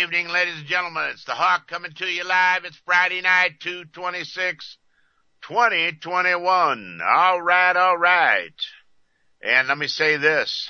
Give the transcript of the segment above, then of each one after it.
evening, ladies and gentlemen. It's the Hawk coming to you live. It's Friday night, 2/26/2021. All right. And let me say this.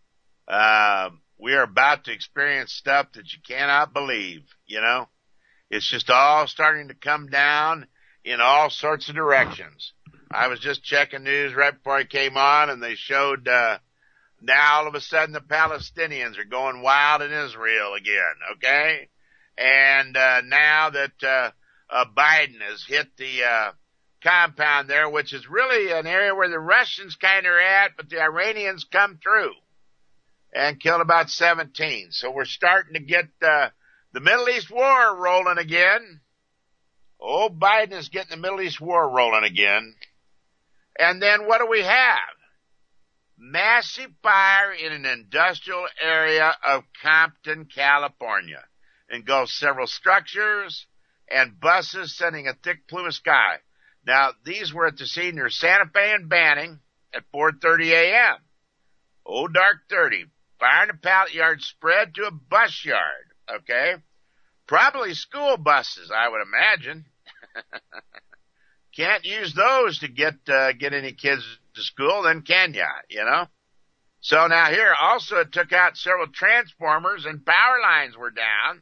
We are about to experience stuff that you cannot believe, you know. It's just all starting to come down in all sorts of directions. I was just checking news right before I came on, and they showed now all of a sudden the Palestinians are going wild in Israel again, okay? And now that Biden has hit the compound there, which is really an area where the Russians kind of are at, but the Iranians come through and killed about 17. So we're starting to get the Middle East war rolling again. Old Biden is getting the Middle East war rolling again. And then what do we have? Massive fire in an industrial area of Compton, California. Engulfs several structures and buses, sending a thick plume of sky. Now, these were at the scene near Santa Fe and Banning at 4:30 a.m. Oh, dark 30. Fire in a pallet yard spread to a bus yard, okay? Probably school buses, I would imagine. Can't use those to get any kids to school, then can ya, you know? So now here, also it took out several transformers and power lines were down.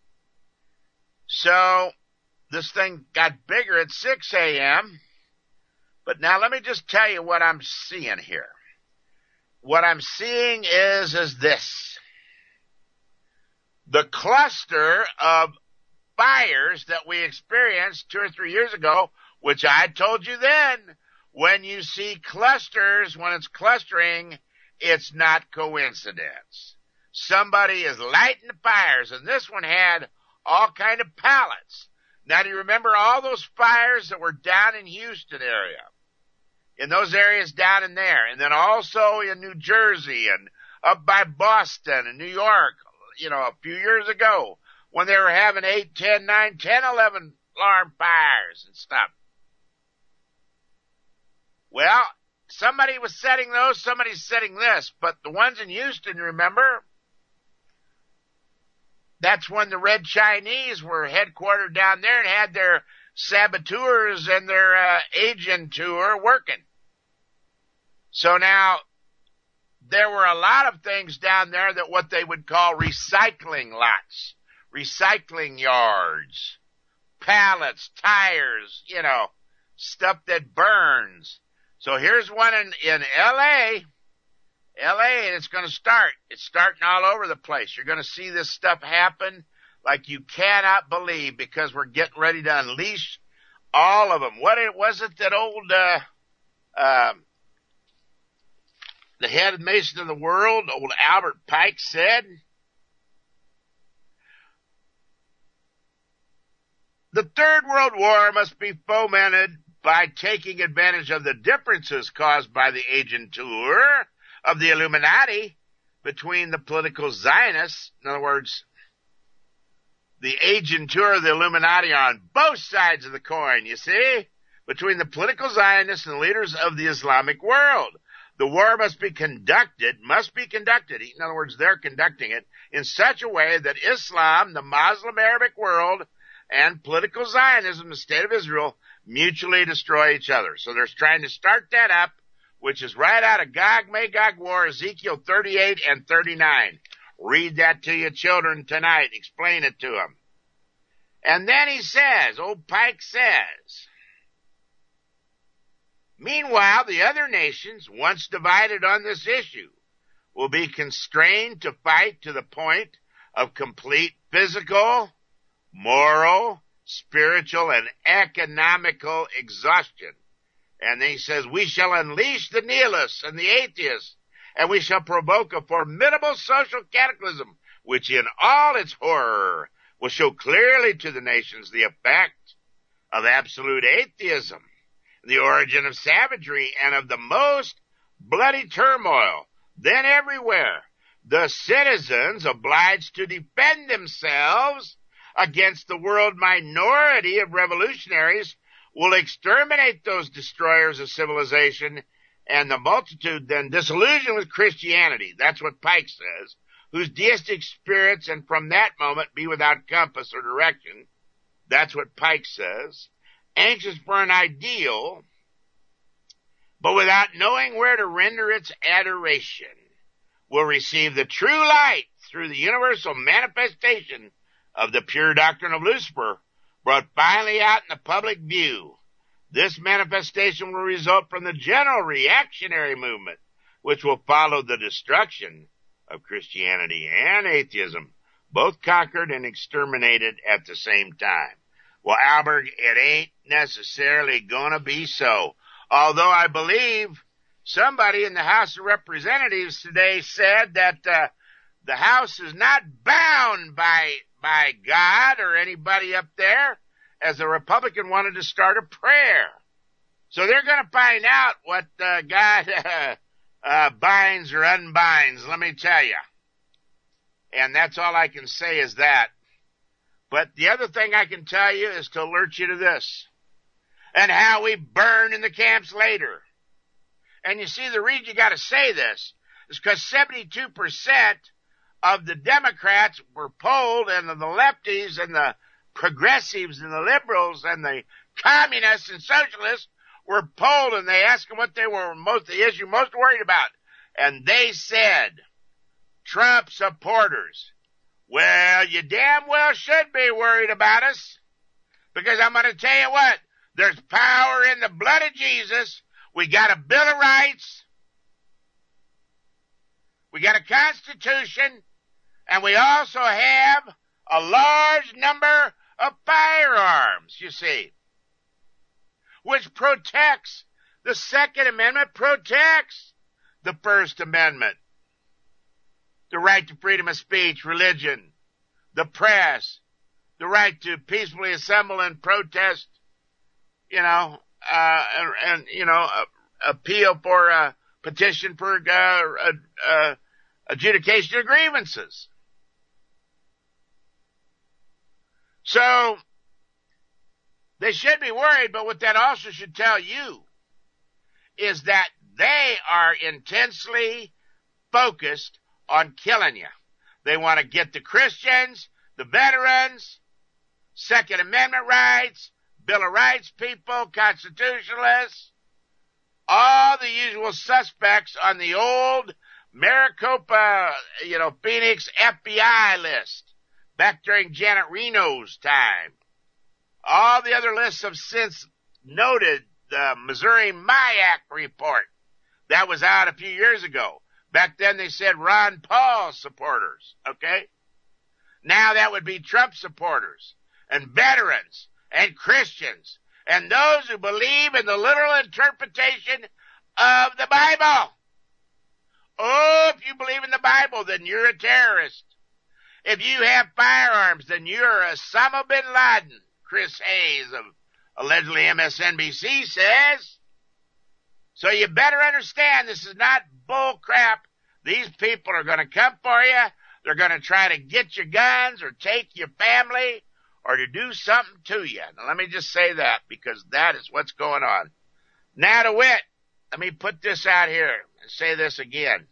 So this thing got bigger at 6 a.m. But now let me just tell you what I'm seeing here. What I'm seeing is this. The cluster of fires that we experienced 2 or 3 years ago, which I told you then, when you see clusters, when it's clustering, it's not coincidence. Somebody is lighting the fires, and this one had all kind of pallets. Now, do you remember all those fires that were down in Houston area? In those areas down in there, and then also in New Jersey and up by Boston and New York, you know, a few years ago, when they were having 8, 10, 9, 10, 11 alarm fires and stuff. Well, somebody was setting those, somebody's setting this, but the ones in Houston, remember? That's when the Red Chinese were headquartered down there and had their saboteurs and their agent tour working. So now, there were a lot of things down there that what they would call recycling lots, recycling yards, pallets, tires, you know, stuff that burns. So here's one in L.A., and it's going to start. It's starting all over the place. You're going to see this stuff happen like you cannot believe because we're getting ready to unleash all of them. What was it that old, the head Mason of the world, old Albert Pike said? The Third World War must be fomented by taking advantage of the differences caused by the agentur of the Illuminati between the political Zionists. In other words, the agentur of the Illuminati are on both sides of the coin, you see, between the political Zionists and the leaders of the Islamic world. The war must be conducted, in other words, they're conducting it, in such a way that Islam, the Muslim Arabic world, and political Zionism, the state of Israel, mutually destroy each other. So they're trying to start that up, which is right out of Gog-Magog War, Ezekiel 38 and 39. Read that to your children tonight. Explain it to them. And then he says, old Pike says, meanwhile, the other nations, once divided on this issue, will be constrained to fight to the point of complete physical, moral, spiritual, and economical exhaustion. And then he says, we shall unleash the nihilists and the atheists, and we shall provoke a formidable social cataclysm, which in all its horror will show clearly to the nations the effect of absolute atheism, the origin of savagery, and of the most bloody turmoil. Then everywhere, the citizens obliged to defend themselves against the world minority of revolutionaries will exterminate those destroyers of civilization, and the multitude then disillusioned with Christianity. That's what Pike says. whose deistic spirits and from that moment be without compass or direction. That's what Pike says. Anxious for an ideal, but without knowing where to render its adoration, will receive the true light through the universal manifestation of the pure doctrine of Lucifer, brought finally out in the public view. This manifestation will result from the general reactionary movement, which will follow the destruction of Christianity and atheism, both conquered and exterminated at the same time. Well, Albert, it ain't necessarily gonna be so. Although I believe somebody in the House of Representatives today said that the House is not bound by God or anybody up there, as a Republican wanted to start a prayer. So they're going to find out what God binds or unbinds, let me tell you. And that's all I can say is that. But the other thing I can tell you is to alert you to this, and how we burn in the camps later. And you see, the reason you got to say this is because 72% of the Democrats were polled, and the lefties and the progressives and the liberals and the communists and socialists were polled, and they asked them what they were the issue most worried about. And they said, Trump supporters. Well, you damn well should be worried about us, because I'm going to tell you what, there's power in the blood of Jesus. We got a Bill of Rights. We got a Constitution. And we also have a large number of firearms, you see, which protects. The Second Amendment protects the First Amendment. The right to freedom of speech, religion, the press, the right to peacefully assemble and protest, appeal for a petition for adjudication of grievances. So they should be worried, but what that also should tell you is that they are intensely focused on killing you. They want to get the Christians, the veterans, Second Amendment rights, Bill of Rights people, constitutionalists, all the usual suspects on the old Maricopa, Phoenix FBI list back during Janet Reno's time. All the other lists have since noted the Missouri MIAC report. That was out a few years ago. Back then they said Ron Paul supporters, okay? Now that would be Trump supporters and veterans and Christians and those who believe in the literal interpretation of the Bible. Oh, if you believe in the Bible, then you're a terrorist. If you have firearms, then you're Osama bin Laden, Chris Hayes of allegedly MSNBC says. So you better understand this is not bull crap. These people are going to come for you. They're going to try to get your guns or take your family or to do something to you. Now, let me just say that, because that is what's going on. Now to wit, let me put this out here and say this again.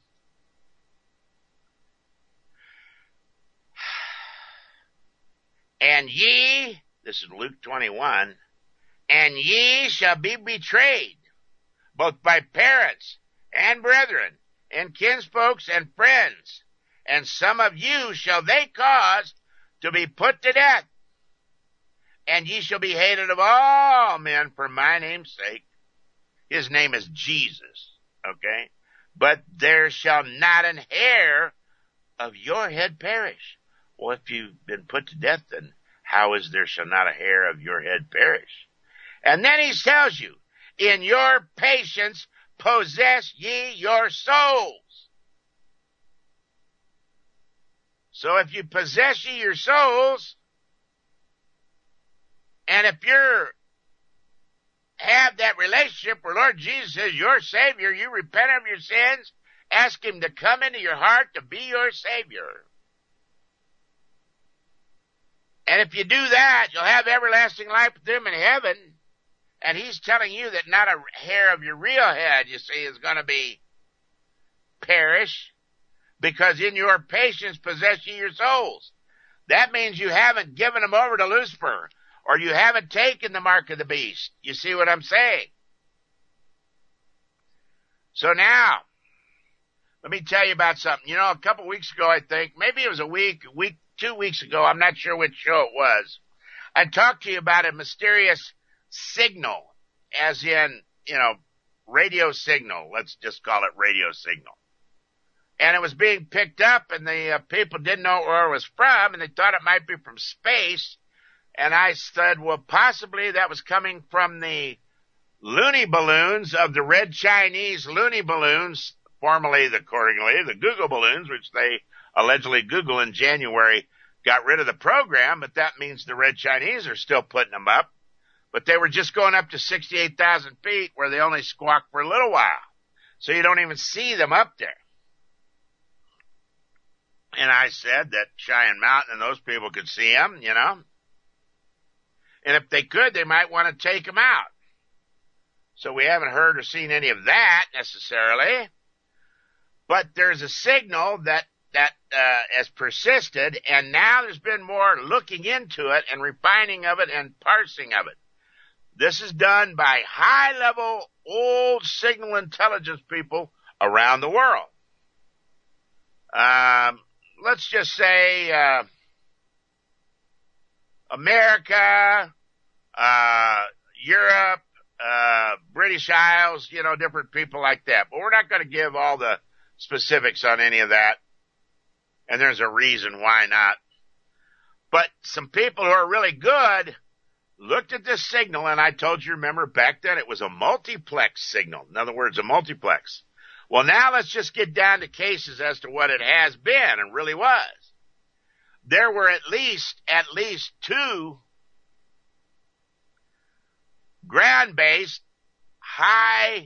And ye, this is Luke 21, and ye shall be betrayed, both by parents and brethren, and kinsfolks and friends, and some of you shall they cause to be put to death. And ye shall be hated of all men for my name's sake. His name is Jesus, okay? But there shall not an hair of your head perish. Well, if you've been put to death, then how is there shall not a hair of your head perish? And then he tells you, in your patience possess ye your souls. So if you possess ye your souls, and if you're have that relationship where Lord Jesus is your Savior, you repent of your sins, ask Him to come into your heart to be your Savior. And if you do that, you'll have everlasting life with Him in heaven. And He's telling you that not a hair of your real head, you see, is going to be perish. because in your patience possess ye your souls. That means you haven't given them over to Lucifer, or you haven't taken the mark of the beast. You see what I'm saying? So now, let me tell you about something. You know, a couple weeks ago, I think, maybe it was a week, 2 weeks ago, I'm not sure which show it was, I talked to you about a mysterious signal, as in, you know, radio signal. Let's just call it radio signal. And it was being picked up, and the people didn't know where it was from, and they thought it might be from space. And I said, well, possibly that was coming from the loony balloons of the Red Chinese loony balloons, formerly, accordingly, the Google balloons, which they allegedly Google in January got rid of the program, but that means the Red Chinese are still putting them up. But they were just going up to 68,000 feet where they only squawk for a little while. So you don't even see them up there. And I said that Cheyenne Mountain and those people could see them, you know. And if they could, they might want to take them out. So we haven't heard or seen any of that necessarily. But there's a signal that has persisted, and now there's been more looking into it and refining of it and parsing of it. This is done by high-level, old signal intelligence people around the world. Let's just say America, Europe, British Isles, you know, different people like that. But we're not going to give all the specifics on any of that. And there's a reason why not. But some people who are really good looked at this signal, and I told you, remember, back then it was a multiplex signal. In other words, a multiplex. Well, now let's just get down to cases as to what it has been and really was. There were at least 2 ground-based, high,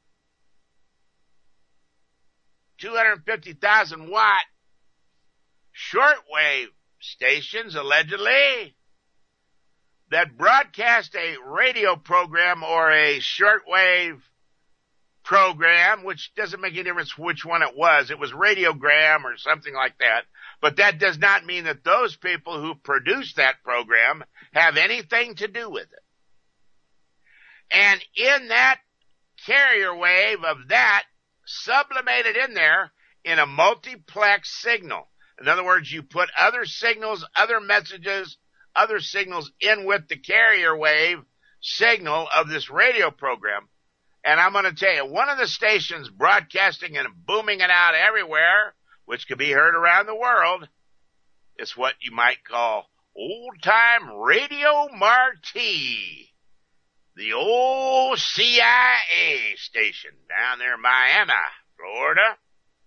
250,000 watt shortwave stations, allegedly, that broadcast a radio program or a shortwave program, which doesn't make any difference which one it was. It was radiogram or something like that. But that does not mean that those people who produced that program have anything to do with it. And in that carrier wave of that, sublimated in there in a multiplex signal. In other words, you put other signals, other messages, other signals in with the carrier wave signal of this radio program. And I'm going to tell you, one of the stations broadcasting and booming it out everywhere, which could be heard around the world, is what you might call old-time Radio Marti, the old CIA station down there in Miami, Florida.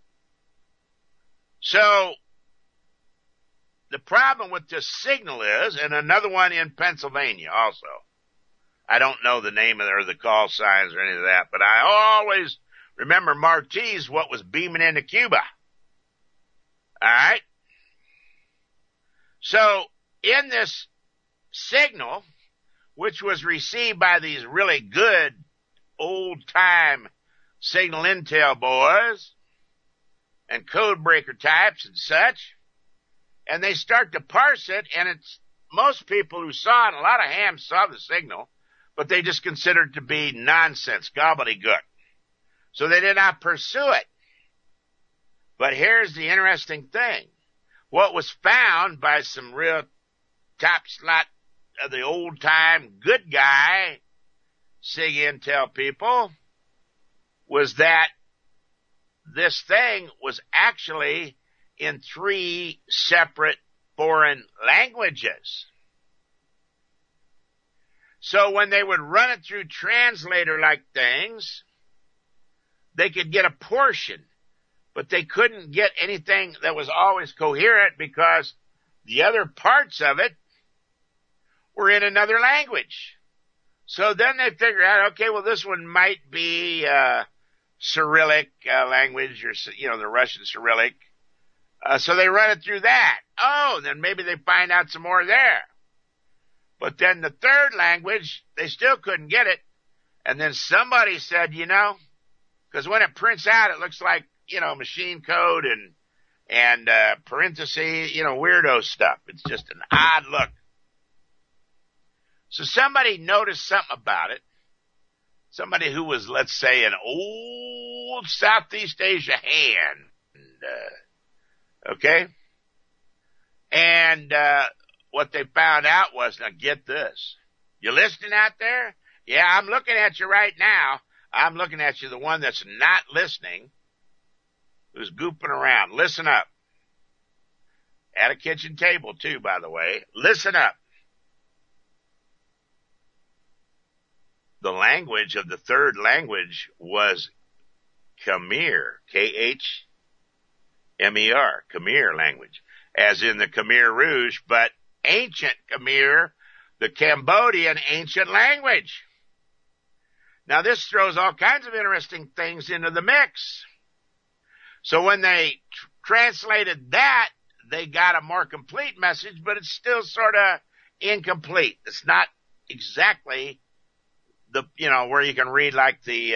So the problem with this signal is, and another one in Pennsylvania also, I don't know the name of it or the call signs or any of that, but I always remember Marti's what was beaming into Cuba. All right? So in this signal, which was received by these really good old-time signal intel boys and code breaker types and such, and they start to parse it, and it's most people who saw it, a lot of hams saw the signal, but they just considered it to be nonsense, gobbledygook. So they did not pursue it. But here's the interesting thing. What was found by some real top slot of the old time good guy SIG intel people was that this thing was actually in 3 separate foreign languages. So when they would run it through translator-like things, they could get a portion, but they couldn't get anything that was always coherent because the other parts of it were in another language. So then they figured out, okay, well, this one might be Cyrillic language, or, you know, the Russian Cyrillic. So they run it through that. Oh, then maybe they find out some more there. But then the third language, they still couldn't get it. And then somebody said, you know, because when it prints out, it looks like, you know, machine code and and parentheses, weirdo stuff. It's just an odd look. So somebody noticed something about it. Somebody who was, let's say, an old Southeast Asia hand. Okay? And what they found out was, now get this. You listening out there? Yeah, I'm looking at you right now. I'm looking at you, the one that's not listening, who's goofing around. Listen up. At a kitchen table, too, by the way. Listen up. The language of the third language was Khmer, Khmer, Khmer language, as in the Khmer Rouge, but ancient Khmer, the Cambodian ancient language. Now this throws all kinds of interesting things into the mix. So when they translated that, they got a more complete message, but it's still sort of incomplete. It's not exactly where you can read like the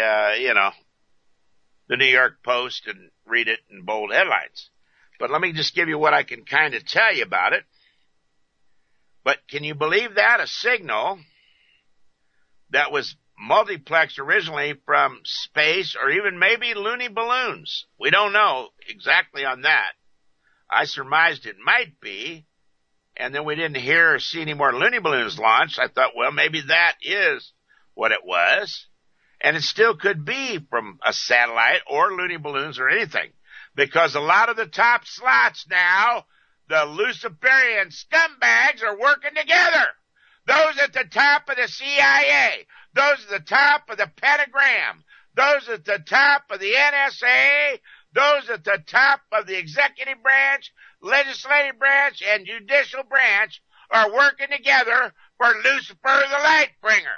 New York Post and read it in bold headlines. But let me just give you what I can kind of tell you about it. But can you believe that? A signal that was multiplexed originally from space or even maybe loony balloons. We don't know exactly on that. I surmised it might be. And then we didn't hear or see any more loony balloons launched. I thought, well, maybe that is what it was. And it still could be from a satellite or loony balloons or anything. Because a lot of the top slots now, the Luciferian scumbags are working together. Those at the top of the CIA, those at the top of the Pentagram, those at the top of the NSA, those at the top of the executive branch, legislative branch, and judicial branch are working together for Lucifer the Lightbringer.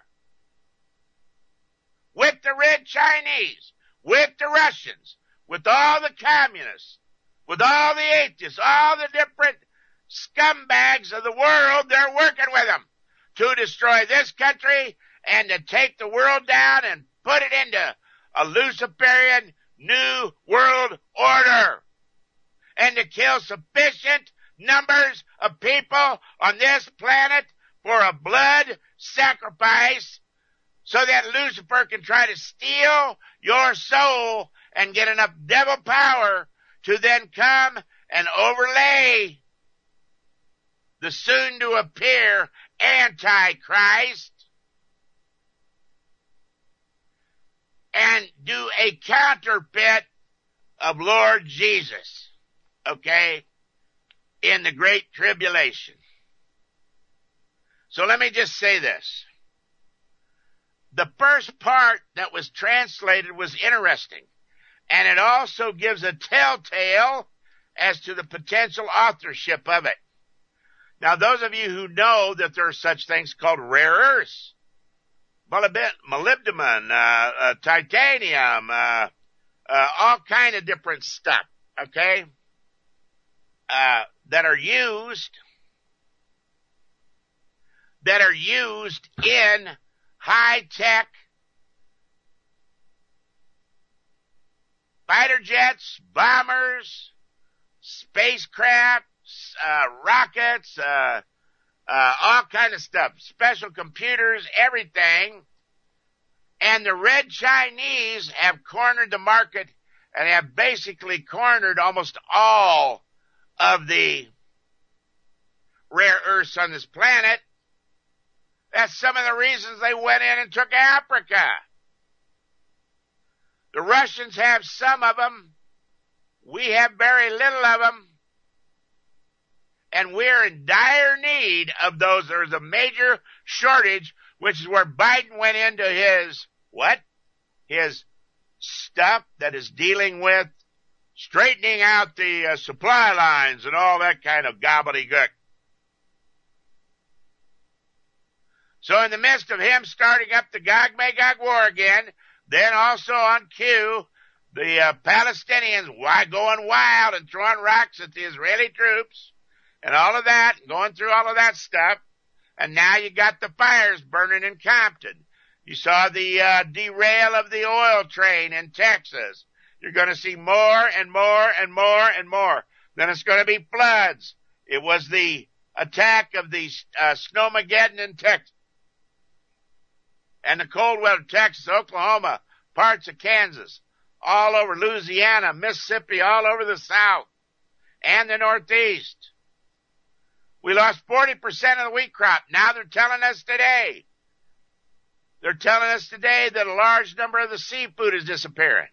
With the Red Chinese, with the Russians, with all the communists, with all the atheists, all the different scumbags of the world, they're working with them to destroy this country and to take the world down and put it into a Luciferian new world order and to kill sufficient numbers of people on this planet for a blood sacrifice so that Lucifer can try to steal your soul and get enough devil power to then come and overlay the soon-to-appear Antichrist and do a counterfeit of Lord Jesus, okay, in the Great Tribulation. So let me just say this. The first part that was translated was interesting, and it also gives a telltale as to the potential authorship of it. Now, those of you who know that there are such things called rare earths, molybdenum, titanium, all kind of different stuff, okay, that are used in high-tech fighter jets, bombers, spacecraft, rockets, all kind of stuff, special computers, everything. And the Red Chinese have cornered the market and have basically cornered almost all of the rare earths on this planet. That's some of the reasons they went in and took Africa. The Russians have some of them. We have very little of them. And we're in dire need of those. There's a major shortage, which is where Biden went into his, what? His stuff that is dealing with straightening out the supply lines and all that kind of gobbledygook. So in the midst of him starting up the Gog-Magog war again, then also on cue, the Palestinians going wild and throwing rocks at the Israeli troops and all of that, going through all of that stuff. And now you got the fires burning in Compton. You saw the derail of the oil train in Texas. You're going to see more and more and more and more. Then it's going to be floods. It was the attack of the Snowmageddon in Texas. And the cold weather, Texas, Oklahoma, parts of Kansas, all over Louisiana, Mississippi, all over the South and the Northeast. We lost 40% of the wheat crop. Now they're telling us today that a large number of the seafood is disappearing.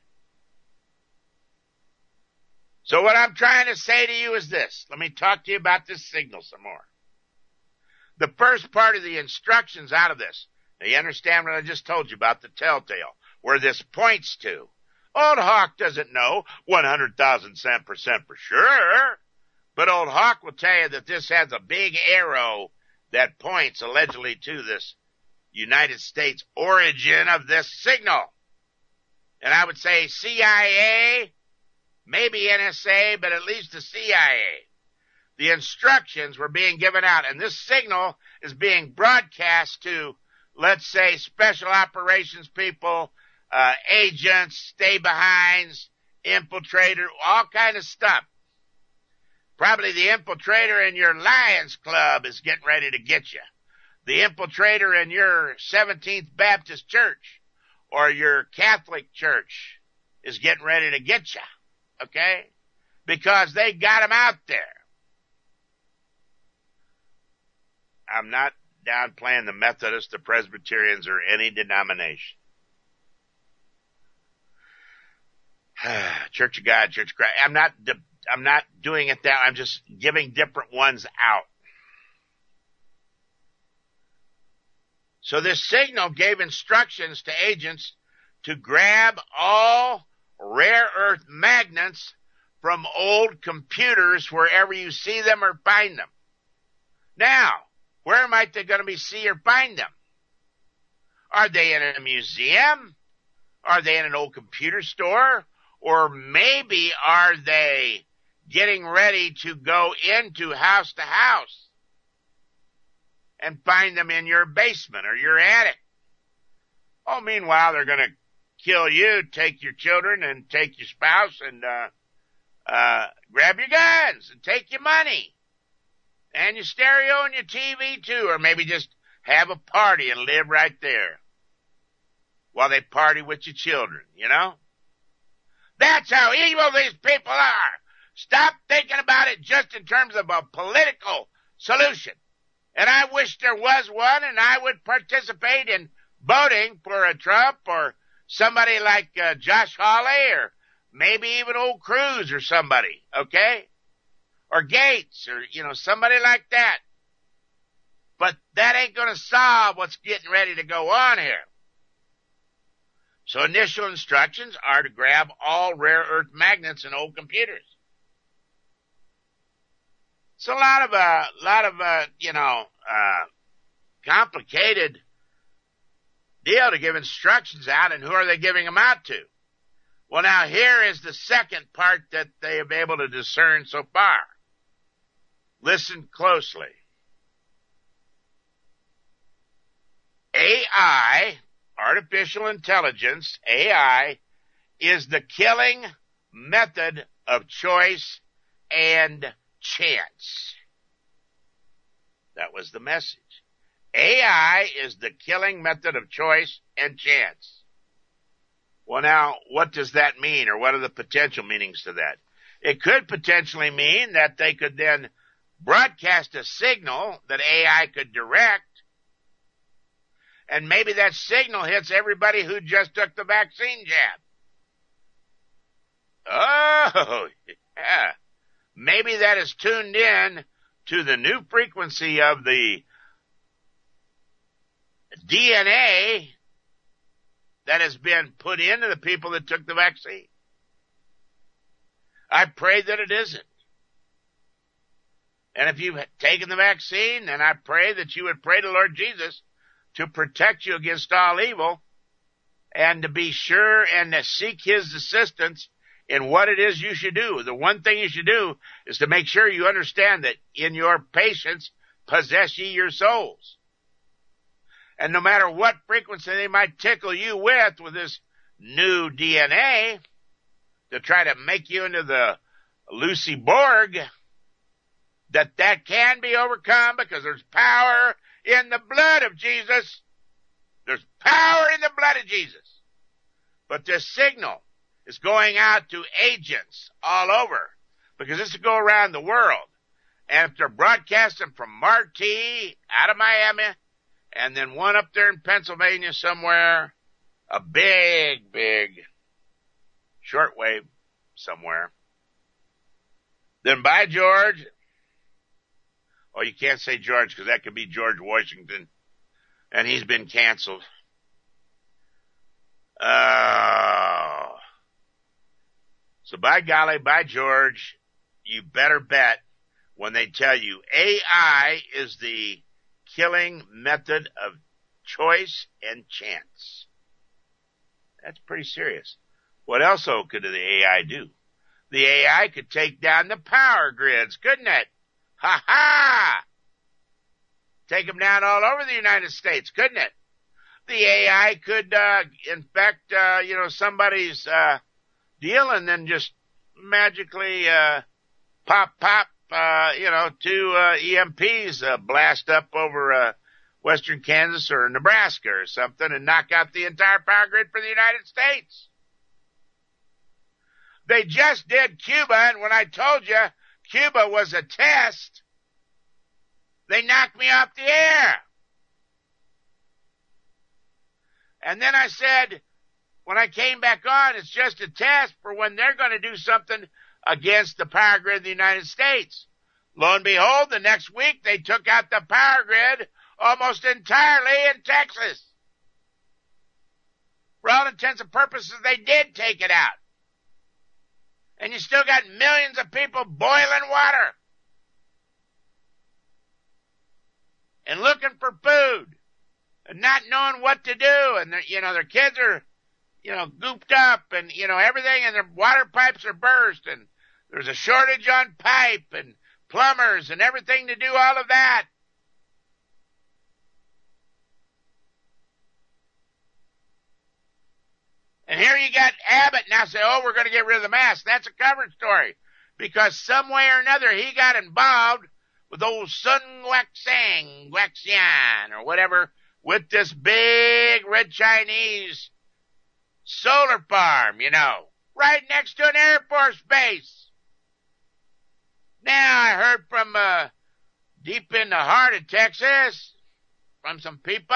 So what I'm trying to say to you is this. Let me talk to you about this signal some more. The first part of the instructions out of this. Now you understand what I just told you about the telltale, where this points to. Old Hawk doesn't know 100,000% for sure, but Old Hawk will tell you that this has a big arrow that points allegedly to this United States origin of this signal. And I would say CIA, maybe NSA, but at least the CIA. The instructions were being given out, and this signal is being broadcast to, let's say, special operations people, agents, stay-behinds, infiltrator, all kind of stuff. Probably the infiltrator in your Lions Club is getting ready to get you. The infiltrator in your 17th Baptist Church or your Catholic Church is getting ready to get you, okay? Because they got them out there. I'm not downplaying the Methodists, the Presbyterians, or any denomination. Church of God, Church of Christ. I'm not doing it that. I'm just giving different ones out. So this signal gave instructions to agents to grab all rare earth magnets from old computers wherever you see them or find them. Now, where might they going to be see or find them? Are they in a museum? Are they in an old computer store? Or maybe are they getting ready to go into house to house and find them in your basement or your attic? Oh, meanwhile, they're going to kill you, take your children, and take your spouse, and grab your guns and take your money and your stereo and your TV too, or maybe just have a party and live right there while they party with your children, you know? That's how evil these people are. Stop thinking about it just in terms of a political solution. And I wish there was one, and I would participate in voting for a Trump or somebody like Josh Hawley, or maybe even old Cruz or somebody, okay? Or Gates, or, somebody like that. But that ain't going to solve what's getting ready to go on here. So initial instructions are to grab all rare earth magnets in old computers. It's a lot of complicated deal to give instructions out, and who are they giving them out to? Well, now here is the second part that they have been able to discern so far. Listen closely. AI, artificial intelligence, AI, is the killing method of choice and chance. That was the message. AI is the killing method of choice and chance. Well, now, what does that mean, or what are the potential meanings to that? It could potentially mean that they could then broadcast a signal that AI could direct, and maybe that signal hits everybody who just took the vaccine jab. Oh, yeah. Maybe that is tuned in to the new frequency of the DNA that has been put into the people that took the vaccine. I pray that it isn't. And if you've taken the vaccine, then I pray that you would pray to Lord Jesus to protect you against all evil, and to be sure and to seek His assistance in what it is you should do. The one thing you should do is to make sure you understand that in your patience possess ye your souls. And no matter what frequency they might tickle you with this new DNA to try to make you into the Lucy Borg, that can be overcome because there's power in the blood of Jesus. There's power in the blood of Jesus. But this signal is going out to agents all over because this will go around the world. And if they're broadcasting from Marti out of Miami and then one up there in Pennsylvania somewhere, a big shortwave somewhere, then by George, oh, you can't say George because that could be George Washington, and he's been canceled. So by golly, by George, you better bet when they tell you AI is the killing method of choice and chance. That's pretty serious. What else could the AI do? The AI could take down the power grids, couldn't it? Ha ha! Take them down all over the United States, couldn't it? The AI could infect, somebody's deal and then just magically pop, two EMPs blast up over western Kansas or Nebraska or something and knock out the entire power grid for the United States. They just did Cuba, and when I told you Cuba was a test, they knocked me off the air. And then I said, when I came back on, it's just a test for when they're going to do something against the power grid of the United States. Lo and behold, the next week they took out the power grid almost entirely in Texas. For all intents and purposes, they did take it out. And you still got millions of people boiling water and looking for food and not knowing what to do. And their kids are, gooped up and, everything, and their water pipes are burst and there's a shortage on pipe and plumbers and everything to do all of that. And here you got Abbott now say, oh, we're going to get rid of the mask. That's a cover story because some way or another he got involved with old Sun Guoxiang or whatever with this big red Chinese solar farm, right next to an Air Force base. Now I heard from deep in the heart of Texas from some people.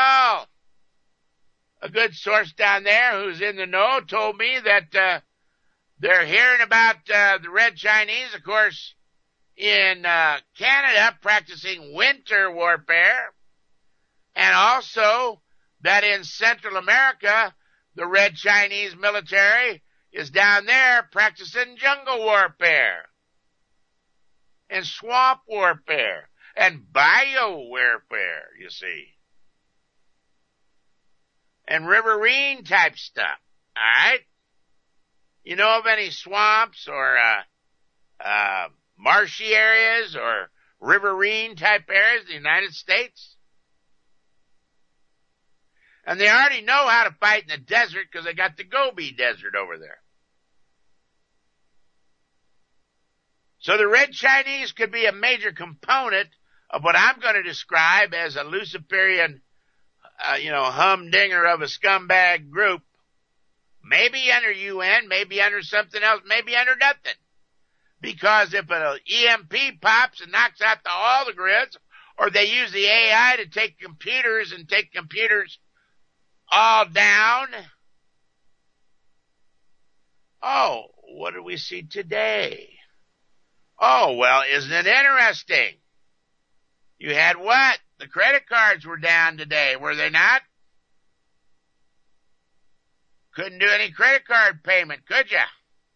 A good source down there who's in the know told me that they're hearing about the red Chinese, of course, in Canada practicing winter warfare, and also that in Central America, the red Chinese military is down there practicing jungle warfare and swamp warfare and bio warfare, you see. And riverine type stuff, all right? You know of any swamps or marshy areas or riverine type areas in the United States? And they already know how to fight in the desert because they got the Gobi Desert over there. So the red Chinese could be a major component of what I'm going to describe as a Luciferian humdinger of a scumbag group, maybe under UN, maybe under something else, maybe under nothing. Because if an EMP pops and knocks out all the grids, or they use the AI to take computers all down, oh, what did we see today? Oh, well, isn't it interesting? You had what? The credit cards were down today, were they not? Couldn't do any credit card payment, could ya?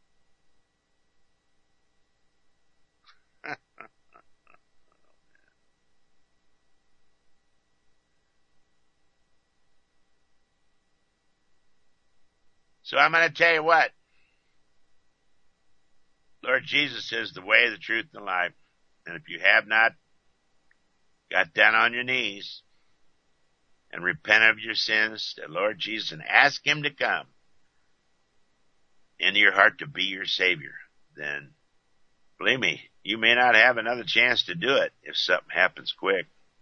So I'm going to tell you what. Lord Jesus is the way, the truth, and the life. And if you have not got down on your knees and repent of your sins to Lord Jesus and ask him to come into your heart to be your Savior, then Believe me, you may not have another chance to do it if something happens quick.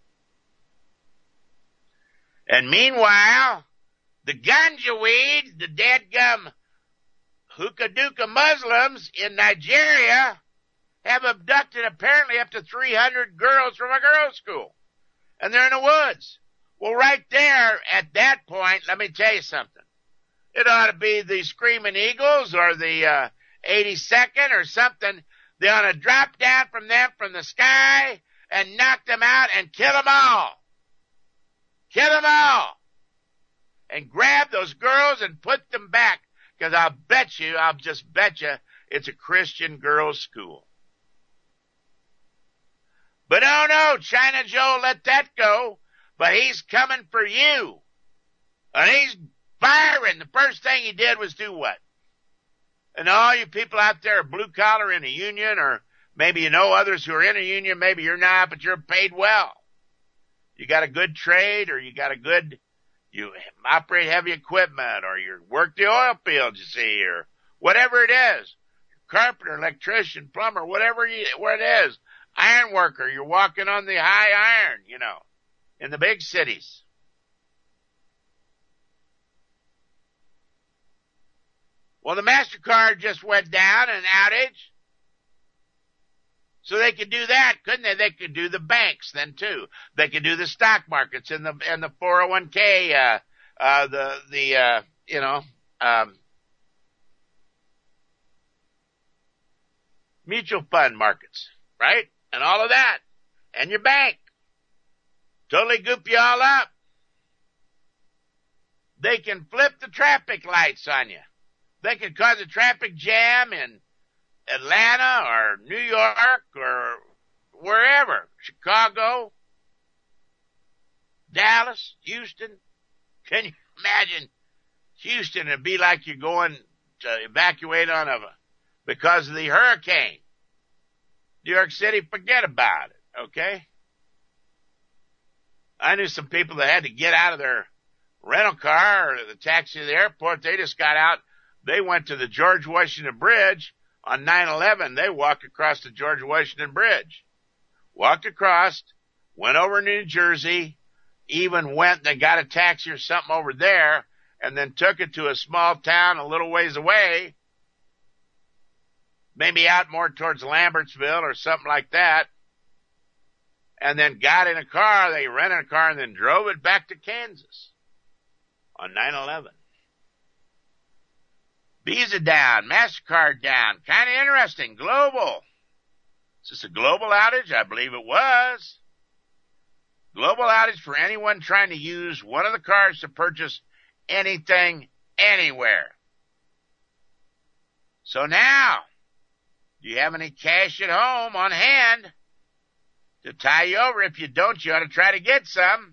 And meanwhile, the ganja weed, the dadgum hookah-dooka Muslims in Nigeria have abducted apparently up to 300 girls from a girls' school. And they're in the woods. Well, right there, at that point, let me tell you something. It ought to be the Screaming Eagles or the 82nd or something. They ought to drop down from them from the sky and knock them out and kill them all. Kill them all. And grab those girls and put them back. Because I'll just bet you, it's a Christian girls' school. But oh no, China Joe let that go. But he's coming for you. And he's firing. The first thing he did was do what? And all you people out there are blue collar in a union, or maybe you know others who are in a union, maybe you're not, but you're paid well. You got a good trade, or you operate heavy equipment, or you work the oil field, you see, or whatever it is. Carpenter, electrician, plumber, whatever it is. Iron worker, you're walking on the high iron, in the big cities. Well, the MasterCard just went down, an outage. So they could do that, couldn't they? They could do the banks then too. They could do the stock markets and the 401k, mutual fund markets, right? And all of that. And your bank. Totally goop you all up. They can flip the traffic lights on you. They can cause a traffic jam in Atlanta or New York or wherever. Chicago, Dallas, Houston. Can you imagine Houston? It'd be like you're going to evacuate because of the hurricane. New York City, forget about it, okay? I knew some people that had to get out of their rental car or the taxi to the airport. They just got out. They went to the George Washington Bridge on 9/11. They walked across the George Washington Bridge. Walked across, went over to New Jersey, even they got a taxi or something over there, and then took it to a small town a little ways away, maybe out more towards Lambertsville or something like that, and then got in a car. They rented a car and then drove it back to Kansas on 9/11. Visa down, MasterCard down. Kind of interesting. Global. Is this a global outage? I believe it was. Global outage for anyone trying to use one of the cards to purchase anything, anywhere. So now, do you have any cash at home on hand to tie you over? If you don't, you ought to try to get some.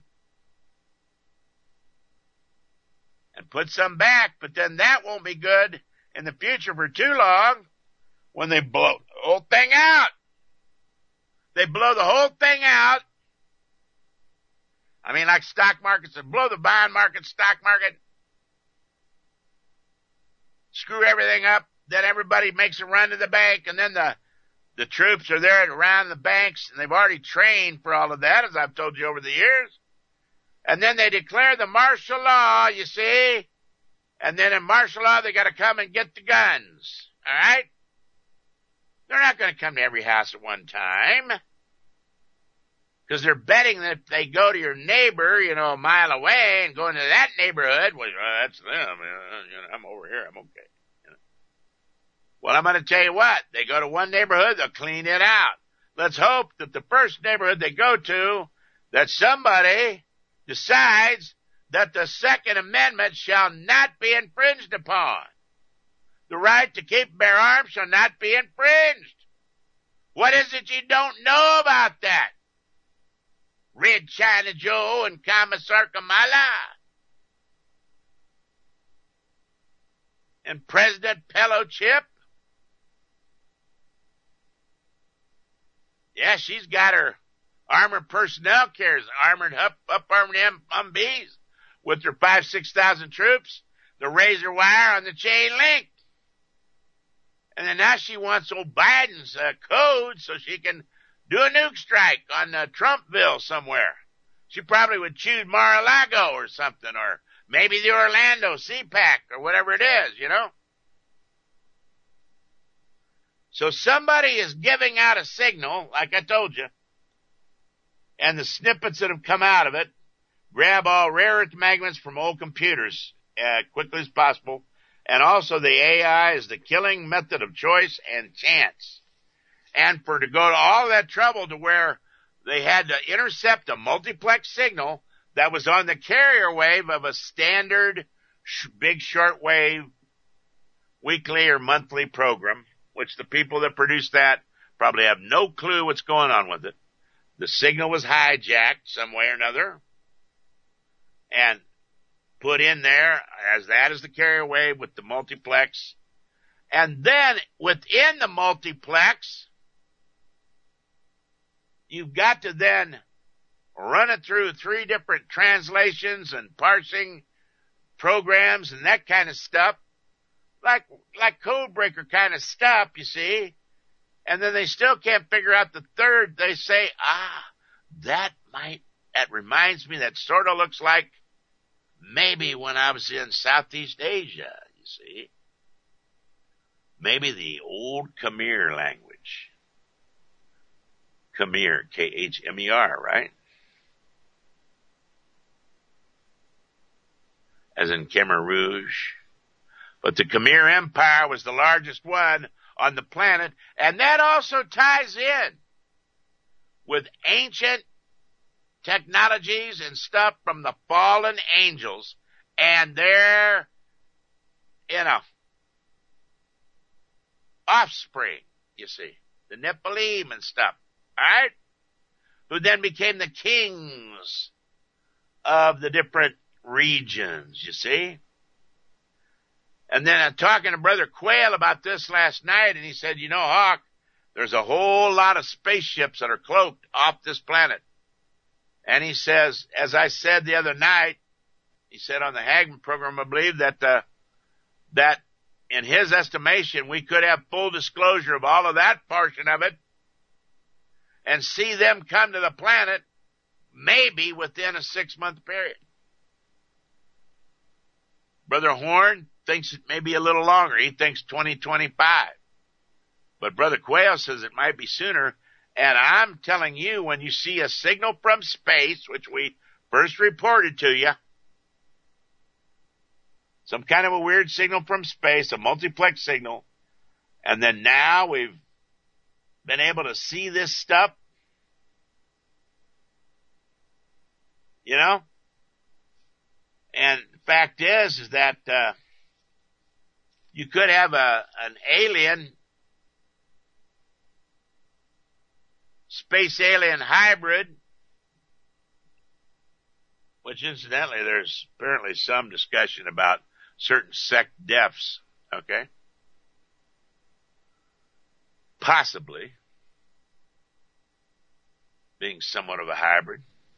And put some back, but then that won't be good in the future for too long when they blow the whole thing out. They blow the whole thing out. I mean, like stock markets, they blow the bond market, stock market, screw everything up, then everybody makes a run to the bank, and then the troops are there around the banks, and they've already trained for all of that, as I've told you over the years. And then they declare the martial law, you see. And then in martial law, they got to come and get the guns. All right? They're not going to come to every house at one time. Because they're betting that if they go to your neighbor, a mile away and go into that neighborhood, well, that's them. I'm over here. I'm okay. Well, I'm going to tell you what. They go to one neighborhood, they'll clean it out. Let's hope that the first neighborhood they go to, that somebody decides that the Second Amendment shall not be infringed upon. The right to keep and bear arms shall not be infringed. What is it you don't know about that? Red China Joe and Commissar Kamala. And President Pello Chip. Yeah, she's got her armored personnel carriers, up-armored Humvees with their 5,000, 6,000 troops, the razor wire on the chain link. And then now she wants old Biden's code so she can do a nuke strike on Trumpville somewhere. She probably would choose Mar-a-Lago or something, or maybe the Orlando CPAC or whatever it is, you know. So somebody is giving out a signal, like I told you, and the snippets that have come out of it, grab all rare earth magnets from old computers as quickly as possible. And also the AI is the killing method of choice and chance. And to go to all that trouble to where they had to intercept a multiplex signal that was on the carrier wave of a standard big shortwave weekly or monthly program, which the people that produced that probably have no clue what's going on with it. The signal was hijacked some way or another and put in there as that is the carrier wave with the multiplex. And then within the multiplex, you've got to then run it through 3 different translations and parsing programs and that kind of stuff, like code breaker kind of stuff, you see. And then they still can't figure out the third. They say, that reminds me, that sort of looks like maybe when I was in Southeast Asia, you see. Maybe the old Khmer language. Khmer, Khmer, right? As in Khmer Rouge. But the Khmer Empire was the largest one on the planet, and that also ties in with ancient technologies and stuff from the fallen angels and their, offspring, you see, the Nephilim and stuff, alright? Who then became the kings of the different regions, you see? And then I'm talking to Brother Quayle about this last night, and he said, Hawk, there's a whole lot of spaceships that are cloaked off this planet. And he says, as I said the other night, he said on the Hagman program, I believe, that in his estimation, we could have full disclosure of all of that portion of it and see them come to the planet maybe within a 6-month period. Brother Horn thinks it may be a little longer. He thinks 2025. But Brother Quayle says it might be sooner. And I'm telling you, when you see a signal from space, which we first reported to you, some kind of a weird signal from space, a multiplex signal, and then now we've been able to see this stuff, and the fact is that you could have an alien, space alien hybrid, which incidentally there's apparently some discussion about certain sect deaths, okay? Possibly being somewhat of a hybrid.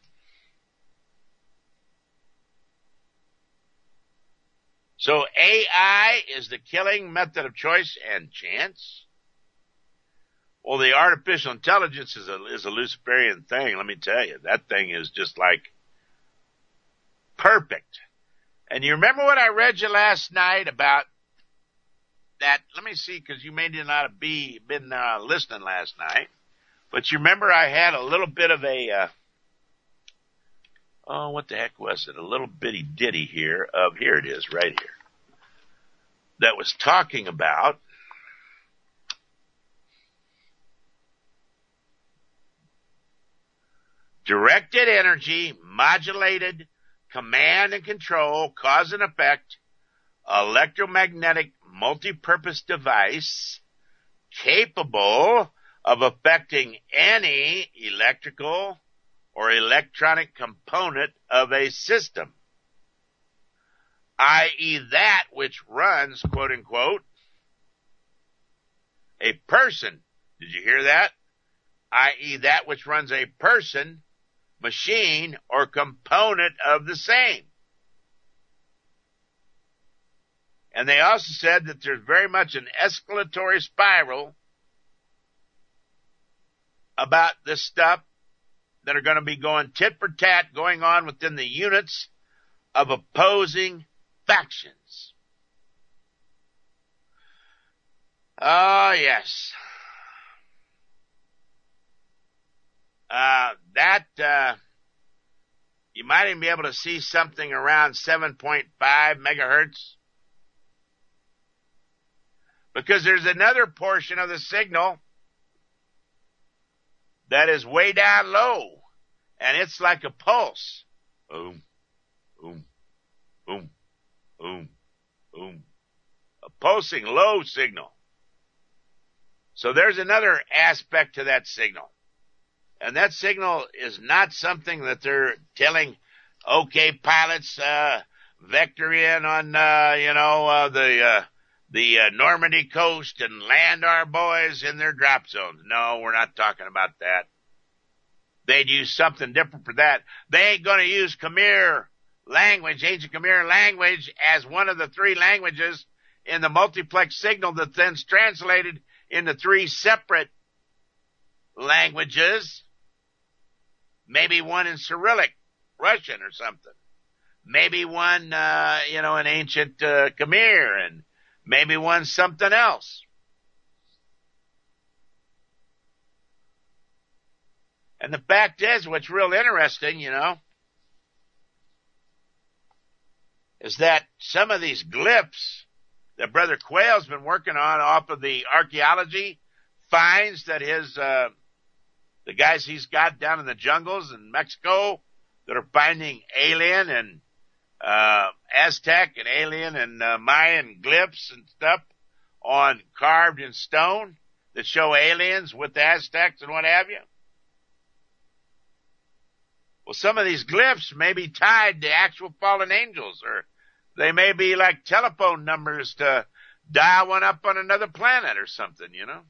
So AI is the killing method of choice and chance. Well, the artificial intelligence is a Luciferian thing. Let me tell you, that thing is just like perfect. And you remember what I read you last night about that? Let me see, because you may not have been listening last night. But you remember I had a little bit of a, what the heck was it? A little bitty ditty here here it is, right here. That was talking about directed energy, modulated, command and control, cause and effect, electromagnetic multi-purpose device capable of affecting any electrical or electronic component of a system, i.e. that which runs, quote unquote, a person. Did you hear that? I.e. that which runs a person, machine, or component of the same. And they also said that there's very much an escalatory spiral about this stuff that are going to be going tit for tat going on within the units of opposing factions. Oh, yes. You might even be able to see something around 7.5 megahertz. Because there's another portion of the signal that is way down low, and it's like a pulse. Boom, boom, boom, boom, boom. A pulsing low signal. So there's another aspect to that signal. And that signal is not something that they're telling, okay, pilots, vector in on, the Normandy coast and land our boys in their drop zones. No, we're not talking about that. They'd use something different for that. They ain't going to use Khmer language, ancient Khmer language, as one of the three languages in the multiplex signal that then's translated into three separate languages. Maybe one in Cyrillic, Russian or something. Maybe one, in ancient Khmer, and maybe one something else. And the fact is, what's real interesting, is that some of these glyphs that Brother Quayle's been working on off of the archaeology finds that the guys he's got down in the jungles in Mexico that are finding alien and Aztec and alien and Mayan glyphs and stuff carved in stone that show aliens with the Aztecs and what have you. Well, some of these glyphs may be tied to actual fallen angels, or they may be like telephone numbers to dial one up on another planet or something,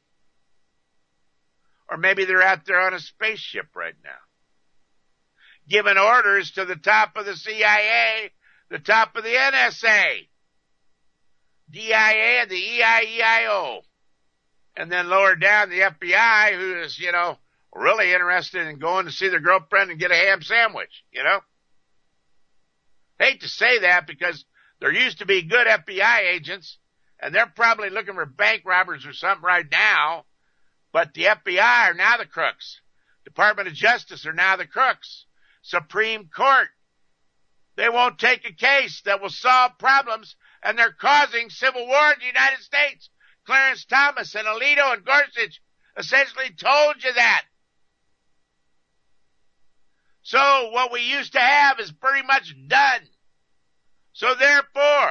Or maybe they're out there on a spaceship right now, giving orders to the top of the CIA, the top of the NSA, DIA, and the EIEIO, and then lower down the FBI, who is, really interested in going to see their girlfriend and get a ham sandwich, Hate to say that because there used to be good FBI agents, and they're probably looking for bank robbers or something right now, but the FBI are now the crooks. Department of Justice are now the crooks. Supreme Court, they won't take a case that will solve problems, and they're causing civil war in the United States. Clarence Thomas and Alito and Gorsuch essentially told you that. So what we used to have is pretty much done. So therefore,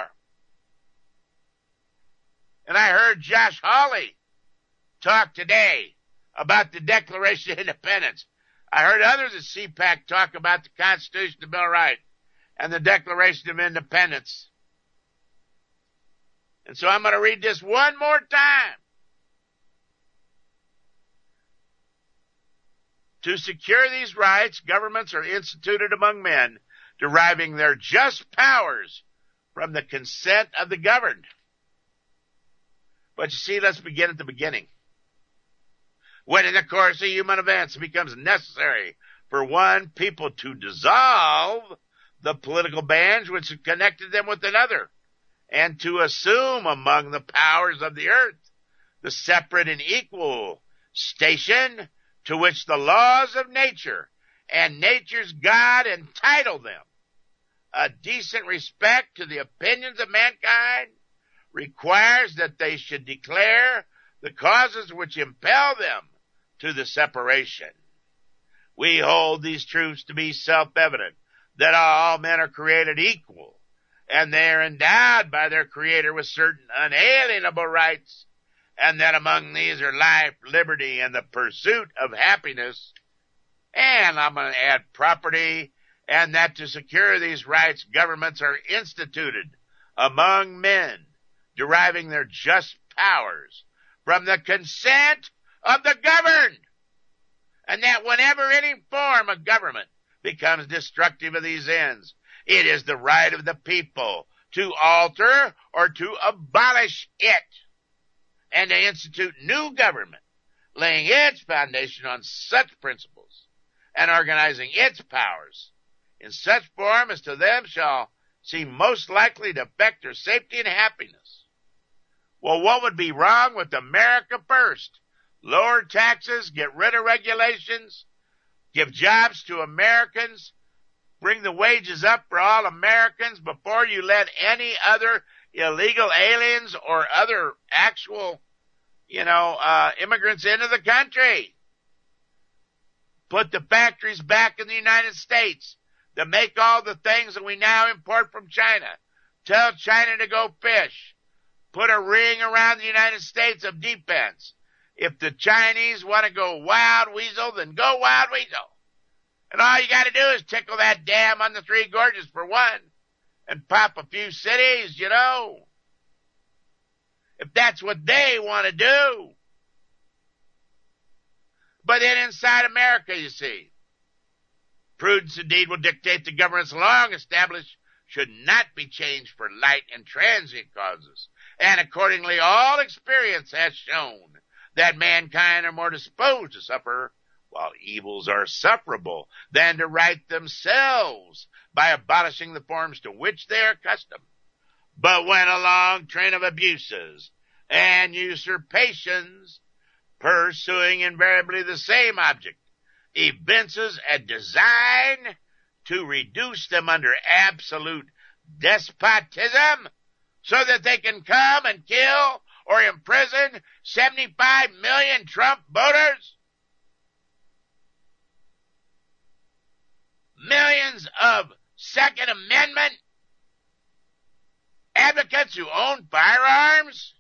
and I heard Josh Hawley talk today about the Declaration of Independence. I heard others at CPAC talk about the Constitution, the Bill of Rights, and the Declaration of Independence. And so I'm going to read this one more time. To secure these rights, governments are instituted among men, deriving their just powers from the consent of the governed. But you see, let's begin at the beginning. When in the course of human events it becomes necessary for one people to dissolve the political bands which have connected them with another, and to assume among the powers of the earth the separate and equal station to which the laws of nature and nature's God entitle them, a decent respect to the opinions of mankind requires that they should declare the causes which impel them to the separation. We hold these truths to be self-evident, that all men are created equal, and they are endowed by their Creator with certain unalienable rights, and that among these are life, liberty, and the pursuit of happiness, and I'm going to add property, and that to secure these rights, governments are instituted among men, deriving their just powers from the consent of the governed, and that whenever any form of government becomes destructive of these ends, it is the right of the people to alter or to abolish it, and to institute new government, laying its foundation on such principles, and organizing its powers in such form as to them shall seem most likely to affect their safety and happiness. Well, what would be wrong with America first? Lower taxes, get rid of regulations, give jobs to Americans, bring the wages up for all Americans before you let any other illegal aliens or other actual, immigrants into the country. Put the factories back in the United States that make all the things that we now import from China. Tell China to go fish. Put a ring around the United States of defense. If the Chinese want to go wild weasel, then go wild weasel. And all you got to do is tickle that dam on the Three Gorges for one and pop a few cities, if that's what they want to do. But then inside America, you see, prudence indeed will dictate the government's long established should not be changed for light and transient causes. And accordingly, all experience has shown that mankind are more disposed to suffer while evils are sufferable than to right themselves by abolishing the forms to which they are accustomed. But when a long train of abuses and usurpations, pursuing invariably the same object, evinces a design to reduce them under absolute despotism so that they can come and kill or imprison 75 million Trump voters, millions of Second Amendment advocates who own firearms.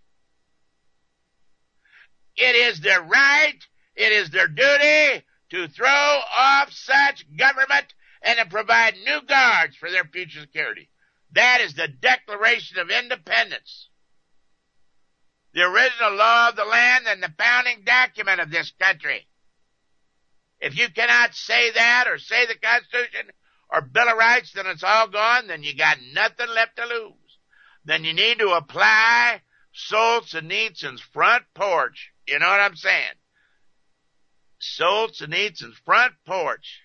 It is their right, it is their duty to throw off such government and to provide new guards for their future security. That is the Declaration of Independence, the original law of the land and the founding document of this country. If you cannot say that or say the Constitution or Bill of Rights, then it's all gone, then you got nothing left to lose. Then you need to apply Solzhenitsyn's front porch. You know what I'm saying? Solzhenitsyn's front porch.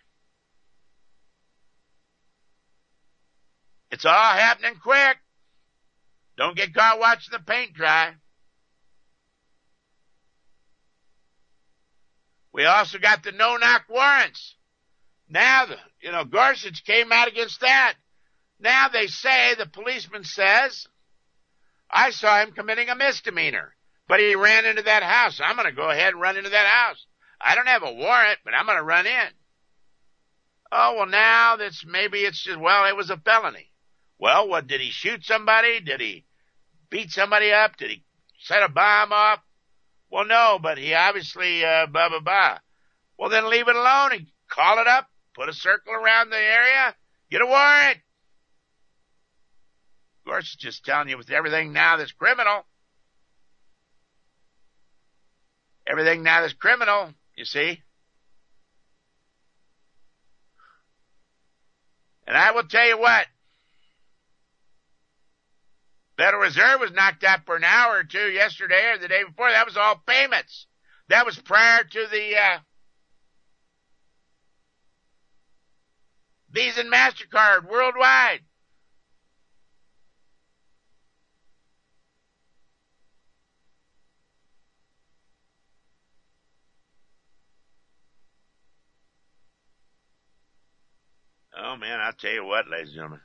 It's all happening quick. Don't get caught watching the paint dry. We also got the no-knock warrants. Now, Gorsuch came out against that. Now they say, the policeman says, I saw him committing a misdemeanor, but he ran into that house. I'm going to go ahead and run into that house. I don't have a warrant, but I'm going to run in. Oh, well, now it was a felony. Well, what, did he shoot somebody? Did he beat somebody up? Did he set a bomb off? Well, no, but he obviously, blah, blah, blah. Well, then leave it alone and call it up, put a circle around the area, get a warrant. Of course, it's just telling you with everything now that's criminal. Everything now that's criminal, you see. And I will tell you what, Federal Reserve was knocked out for an hour or two yesterday or the day before. That was all payments. That was prior to the Visa and MasterCard worldwide. Oh, man, I'll tell you what, ladies and gentlemen.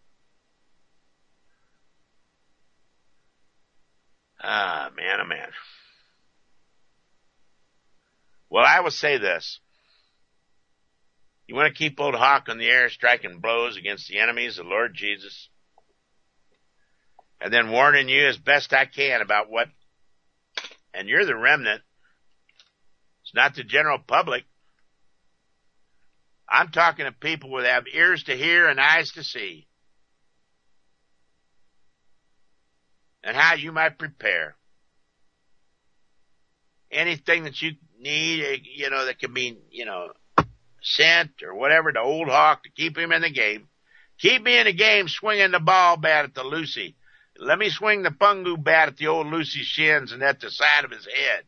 Ah, man, oh, man. Well, I will say this. You want to keep old Hawk on the air striking blows against the enemies of the Lord Jesus? And then warning you as best I can about what, and you're the remnant. It's not the general public. I'm talking to people who have ears to hear and eyes to see. And how you might prepare. Anything that you need, that can be, sent or whatever to old Hawk to keep him in the game. Keep me in the game swinging the ball bat at the Lucy. Let me swing the Pungu bat at the old Lucy shins and at the side of his head.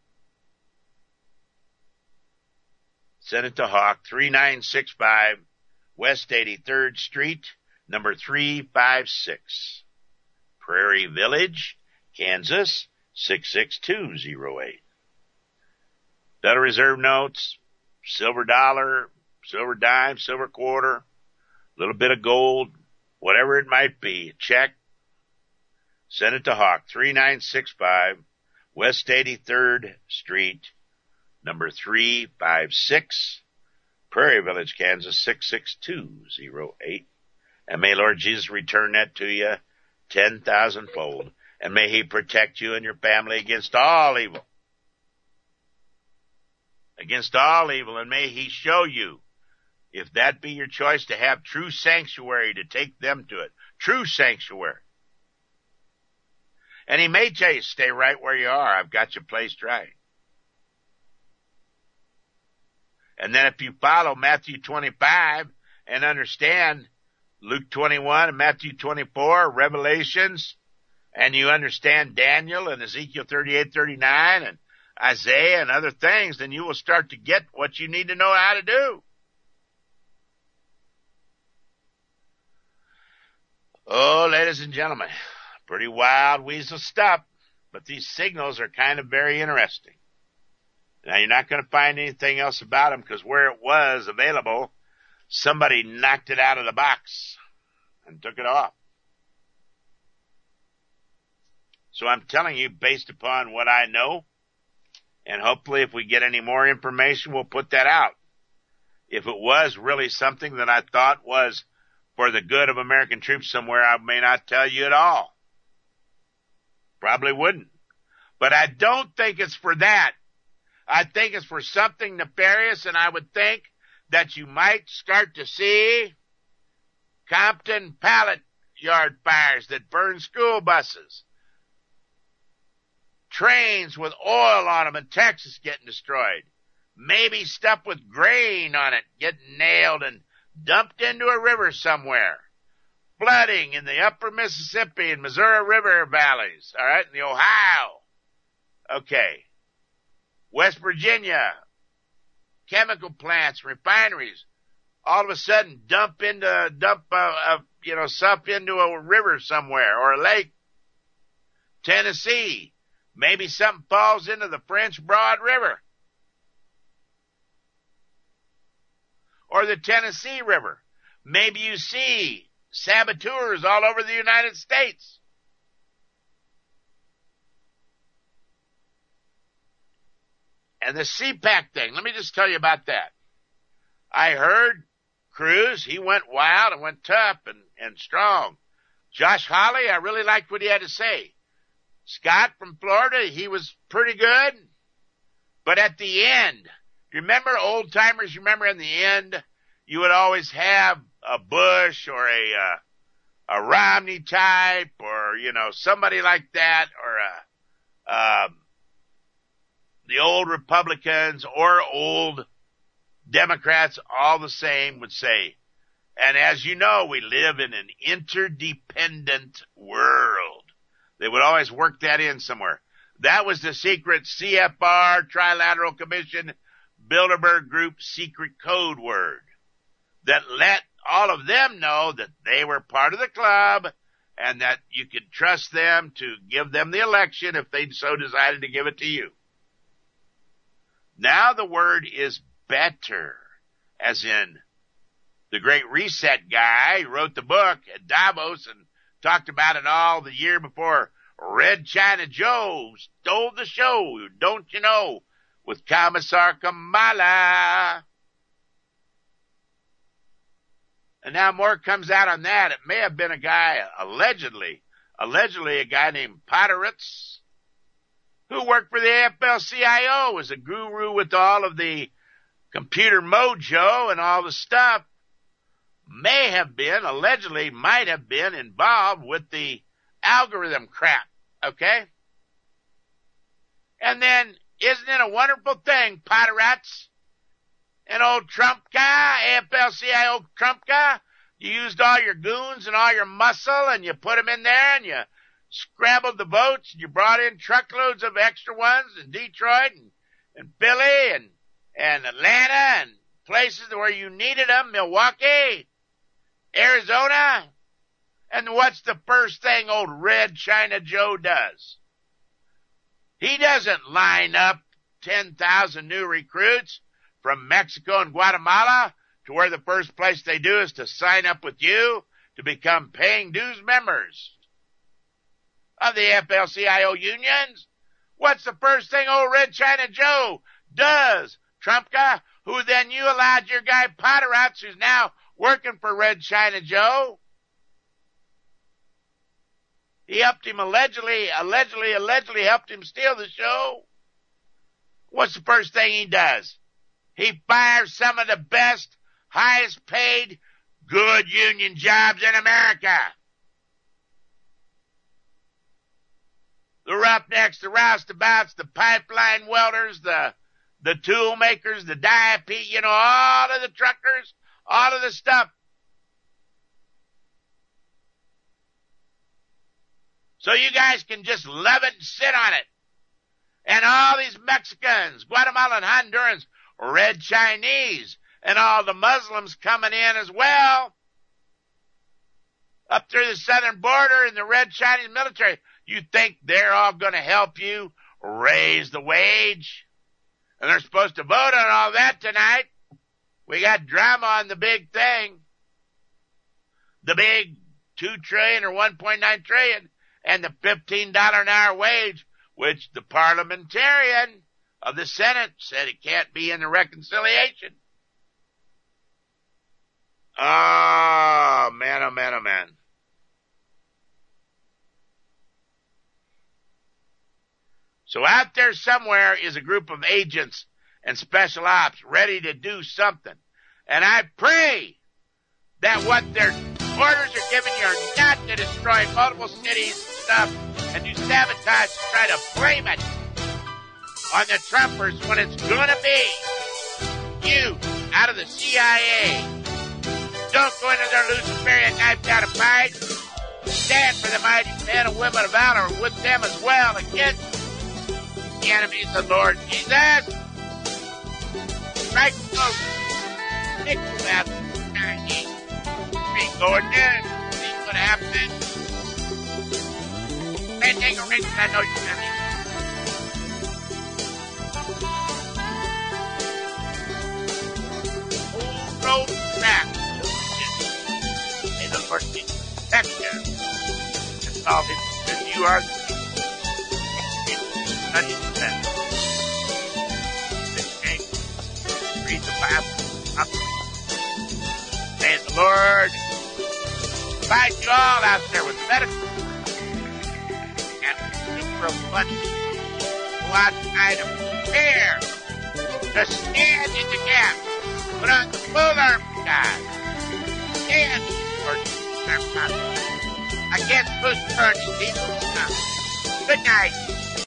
Send it to Hawk, 3965 West 83rd Street, number 356. Prairie Village, Kansas, 66208. Federal Reserve notes, silver dollar, silver dime, silver quarter, a little bit of gold, whatever it might be, check. Send it to Hawk, 3965 West 83rd Street, number 356, Prairie Village, Kansas, 66208. And may Lord Jesus return that to you 10,000-fold. And may he protect you and your family against all evil. Against all evil. And may he show you, if that be your choice, to have true sanctuary, to take them to it. True sanctuary. And he may tell you, stay right where you are. I've got you placed right. And then if you follow Matthew 25 and understand Luke 21 and Matthew 24, Revelations, and you understand Daniel and Ezekiel 38, 39, and Isaiah and other things, then you will start to get what you need to know how to do. Oh, ladies and gentlemen, pretty wild weasel stuff, but these signals are kind of very interesting. Now, you're not going to find anything else about them because where it was available, somebody knocked it out of the box and took it off. So I'm telling you based upon what I know, and hopefully if we get any more information, we'll put that out. If it was really something that I thought was for the good of American troops somewhere, I may not tell you at all. Probably wouldn't. But I don't think it's for that. I think it's for something nefarious, and I would think that you might start to see Compton pallet yard fires that burn school buses. Trains with oil on them in Texas getting destroyed. Maybe stuff with grain on it getting nailed and dumped into a river somewhere. Flooding in the upper Mississippi and Missouri River valleys, all right, in the Ohio. Okay. West Virginia, chemical plants, refineries, all of a sudden dump stuff into a river somewhere or a lake. Tennessee, maybe something falls into the French Broad River or the Tennessee River. Maybe you see saboteurs all over the United States. And the CPAC thing, let me just tell you about that. I heard Cruz, he went wild and went tough and strong. Josh Hawley, I really liked what he had to say. Scott from Florida, he was pretty good. But at the end, you remember old timers, you remember in the end, you would always have a Bush or a Romney type or, somebody like that or the old Republicans or old Democrats, all the same, would say, and as you know, we live in an interdependent world. They would always work that in somewhere. That was the secret CFR, Trilateral Commission, Bilderberg Group secret code word that let all of them know that they were part of the club and that you could trust them to give them the election if they so decided to give it to you. Now the word is better, as in the Great Reset guy who wrote the book at Davos and talked about it all the year before Red China Joe stole the show, don't you know, with Commissar Kamala. And now more comes out on that. It may have been a guy, allegedly a guy named Potteritz, who worked for the AFL-CIO, was a guru with all of the computer mojo and all the stuff, may have been, allegedly might have been involved with the algorithm crap, okay? And then, isn't it a wonderful thing, Potteritz, an old Trump guy, AFL-CIO Trump guy, You used all your goons and all your muscle, and you put them in there, and you scrambled the votes, and you brought in truckloads of extra ones in Detroit and Philly and Atlanta and places where you needed them, Milwaukee, Arizona. And what's the first thing old Red China Joe does? He doesn't line up 10,000 new recruits from Mexico and Guatemala to where the first place they do is to sign up with you to become paying dues members of the FL-CIO unions. What's the first thing old Red China Joe does, Trumpka, who then you allowed your guy Potterots, who's now working for Red China Joe? He helped him allegedly helped him steal the show. What's the first thing he does? He fires some of the best, highest paid, good union jobs in America. The roughnecks, the roustabouts, the pipeline welders, the tool makers, the all of the truckers, all of the stuff. So you guys can just love it and sit on it. And all these Mexicans, Guatemalan, Hondurans, Red Chinese, and all the Muslims coming in as well, up through the southern border in the Red Chinese military, you think they're all going to help you raise the wage? And they're supposed to vote on all that tonight. We got drama on the big thing. The big $2 trillion or $1.9 trillion and the $15 an hour wage, which the parliamentarian of the Senate said it can't be in the reconciliation. Oh, man, oh, man, oh, man. So out there somewhere is a group of agents and special ops ready to do something. And I pray that what their orders are giving you are not to destroy multiple cities and stuff and do sabotage to try to blame it on the Trumpers when it's going to be you out of the CIA. Don't go into their Luciferian knife down a fight. Stand for the mighty men and women of valor with them as well against the enemies of the Lord Jesus. Right close. Nick about Gordon, see what happened. Fandango Richard, I know you're coming. Old road back. In the first texture. It's all because you are read the Bible. May the Lord fight you all out there with medical and super abundant. Go outside and prepare to stand in the gap. Put on the full armor of God. Stand for against push burning people. Good night.